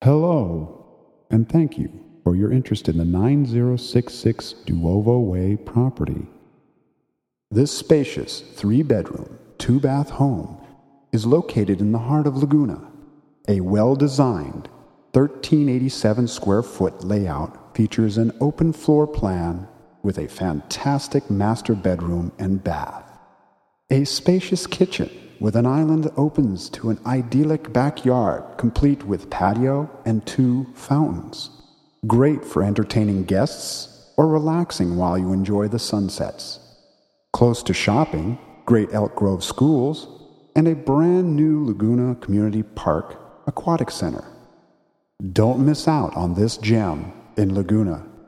Hello, and thank you for your interest in the 9066 Duovo Way property. This spacious 3-bedroom, 2-bath home is located in the heart of Laguna. A well-designed 1387 square foot layout features an open floor plan with a fantastic master bedroom and bath. A spacious kitchen with an island opens to an idyllic backyard complete with patio and 2 fountains. Great for entertaining guests or relaxing while you enjoy the sunsets. Close to shopping, great Elk Grove schools, and a brand new Laguna Community Park Aquatic Center. Don't miss out on this gem in Laguna.